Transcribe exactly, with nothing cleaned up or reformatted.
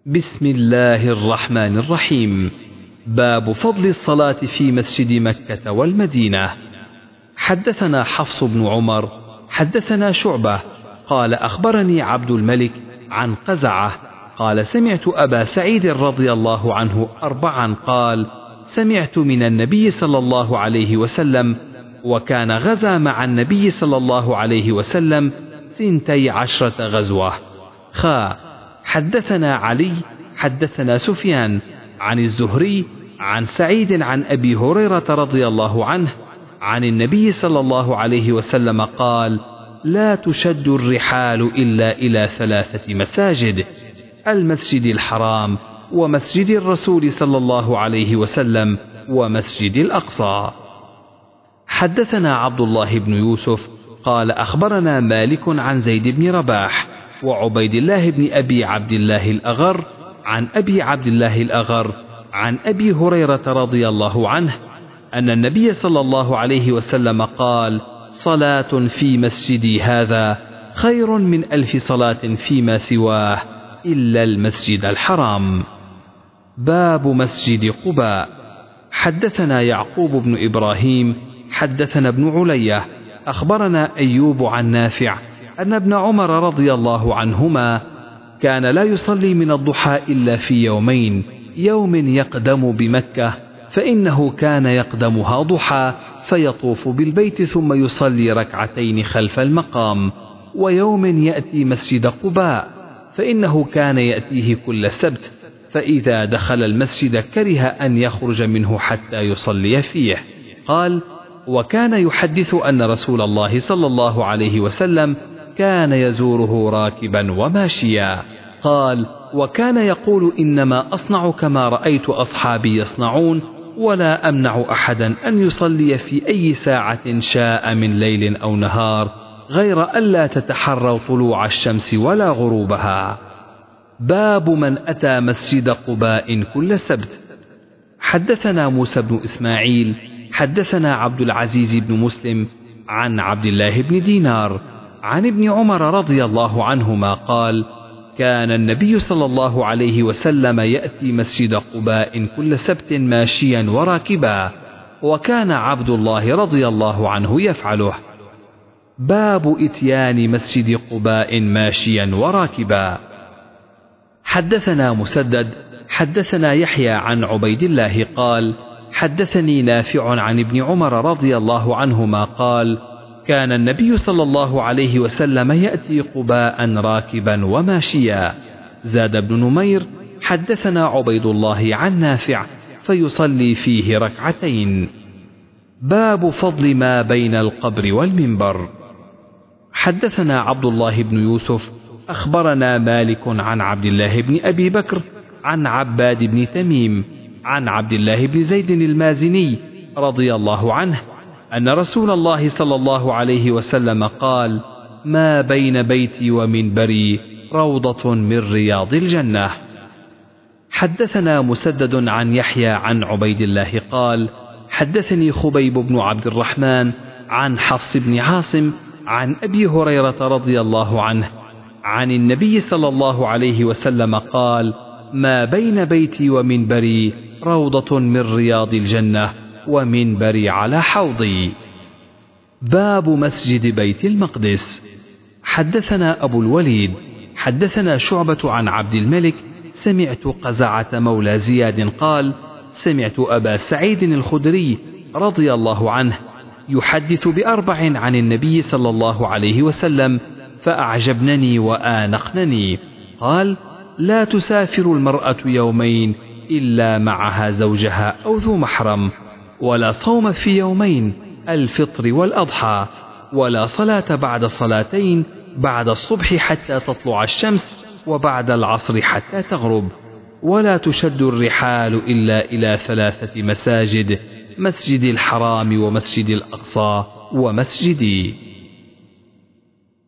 بسم الله الرحمن الرحيم. باب فضل الصلاة في مسجد مكة والمدينة. حدثنا حفص بن عمر حدثنا شعبة قال أخبرني عبد الملك عن قزعة قال سمعت أبا سعيد رضي الله عنه أربعا قال سمعت من النبي صلى الله عليه وسلم وكان غزا مع النبي صلى الله عليه وسلم ثنتي عشرة غزوة. خا حدثنا علي حدثنا سفيان عن الزهري عن سعيد عن أبي هريرة رضي الله عنه عن النبي صلى الله عليه وسلم قال لا تشد الرحال إلا إلى ثلاثة مساجد: المسجد الحرام ومسجد الرسول صلى الله عليه وسلم ومسجد الأقصى. حدثنا عبد الله بن يوسف قال أخبرنا مالك عن زيد بن رباح وعبيد الله بن أبي عبد الله الأغر عن أبي عبد الله الأغر عن أبي هريرة رضي الله عنه أن النبي صلى الله عليه وسلم قال صلاة في مسجدي هذا خير من ألف صلاة فيما سواه إلا المسجد الحرام. باب مسجد قباء. حدثنا يعقوب بن إبراهيم حدثنا ابن علية أخبرنا أيوب عن نافع أن ابن عمر رضي الله عنهما كان لا يصلي من الضحى إلا في يومين: يوم يقدم بمكة فإنه كان يقدمها ضحى فيطوف بالبيت ثم يصلي ركعتين خلف المقام، ويوم يأتي مسجد قباء فإنه كان يأتيه كل سبت، فإذا دخل المسجد كره أن يخرج منه حتى يصلي فيه. قال: وكان يحدث أن رسول الله صلى الله عليه وسلم كان يزوره راكبا وماشيا. قال: وكان يقول إنما أصنع كما رأيت أصحابي يصنعون، ولا أمنع أحدا أن يصلي في أي ساعة شاء من ليل أو نهار غير ألا تتحروا طلوع الشمس ولا غروبها. باب من أتى مسجد قباء كل سبت. حدثنا موسى بن إسماعيل حدثنا عبد العزيز بن مسلم عن عبد الله بن دينار عن ابن عمر رضي الله عنهما قال: كان النبي صلى الله عليه وسلم يأتي مسجد قباء كل سبت ماشيا وراكبا، وكان عبد الله رضي الله عنه يفعله. باب إتيان مسجد قباء ماشيا وراكبا. حدثنا مسدد حدثنا يحيى عن عبيد الله قال: حدثني نافع عن ابن عمر رضي الله عنهما قال: كان النبي صلى الله عليه وسلم يأتي قباء راكبا وماشيا. زاد ابن نمير: حدثنا عبيد الله عن نافع فيصلي فيه ركعتين. باب فضل ما بين القبر والمنبر. حدثنا عبد الله بن يوسف أخبرنا مالك عن عبد الله بن أبي بكر عن عباد بن تميم عن عبد الله بن زيد المازني رضي الله عنه أن رسول الله صلى الله عليه وسلم قال: ما بين بيتي ومنبري روضة من رياض الجنة. حدثنا مسدد عن يحيى عن عبيد الله قال: حدثني خبيب بن عبد الرحمن عن حفص بن عاصم عن أبي هريرة رضي الله عنه عن النبي صلى الله عليه وسلم قال: ما بين بيتي ومنبري روضة من رياض الجنة ومنبري على حوضي. باب مسجد بيت المقدس. حدثنا أبو الوليد حدثنا شعبة عن عبد الملك سمعت قزعة مولى زياد قال: سمعت أبا سعيد الخدري رضي الله عنه يحدث بأربع عن النبي صلى الله عليه وسلم فأعجبنني وآنقنني. قال: لا تسافر المرأة يومين إلا معها زوجها أو ذو محرم، ولا صوم في يومين: الفطر والأضحى، ولا صلاة بعد صلاتين: بعد الصبح حتى تطلع الشمس، وبعد العصر حتى تغرب، ولا تشد الرحال إلا إلى ثلاثة مساجد: مسجد الحرام ومسجد الأقصى ومسجدي.